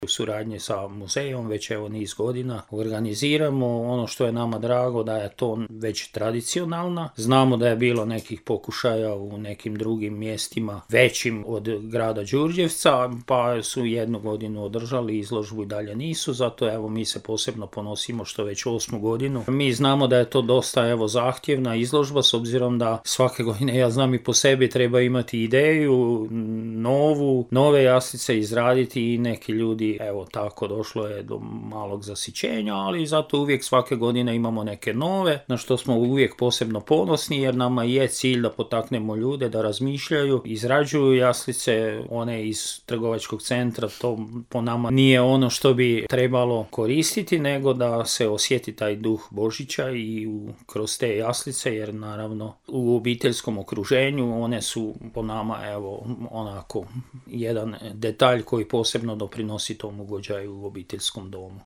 U suradnji sa muzejom već evo niz godina organiziramo. Ono što je nama drago da je to već tradicionalna. Znamo da je bilo nekih pokušaja u nekim drugim mjestima većim od grada Đurđevca, pa su jednu godinu održali izložbu i dalje nisu, zato evo mi se posebno ponosimo što već 8. godinu. Mi znamo da je to dosta evo zahtjevna izložba, s obzirom da svake godine, ja znam i po sebi, treba imati ideju nove jaslice izraditi i neki ljudi, evo tako došlo je do malog zasićenja, ali zato uvijek svake godine imamo neke nove, na što smo uvijek posebno ponosni, jer nama je cilj da potaknemo ljude da razmišljaju, izrađuju jaslice. One iz trgovačkog centra, to po nama nije ono što bi trebalo koristiti, nego da se osjeti taj duh Božića i kroz te jaslice, jer naravno u obiteljskom okruženju one su po nama evo onako jedan detalj koji posebno doprinosi tom ugođaju u obiteljskom domu.